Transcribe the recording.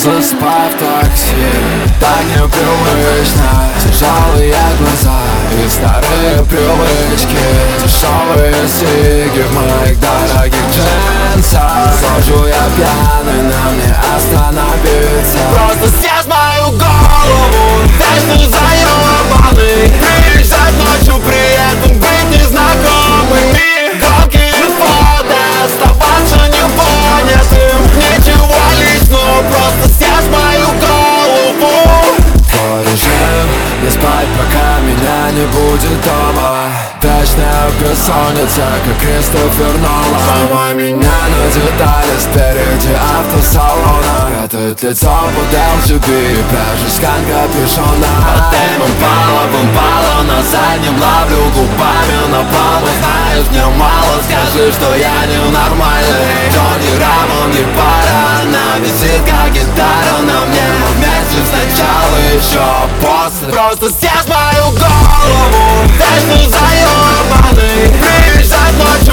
Засыпай в такси, так непривычно. Тяжелые глаза и старые привычки. Дешевые сиги в моих дорогих джинсах. Сложу я пьяный, нам не остановиться. Просто съешь мою голову, вечно заебанный. Приезжать ночью, при этом быть незнакомыми. Громкие фото, оставаться непонятым. Ничего личного, просто съешь мою голову. Твой режим не спать, пока меня не будет дома. Вечная бессонница, как Кристофер Нолан. Сломай меня на детали, спереди автосалона. Прятает лицо под LGB и прячусь как капюшона. Под дымом пала, на заднем ловлю губами на пол. Знаешь, мне мало, скажи, что я ненормальный. Джонни Рамон не пара, она висит как гитара на мне. Мы вместе сначала, еще после. Просто съешь мою голову, вечно заебанный. Приезжать ночью,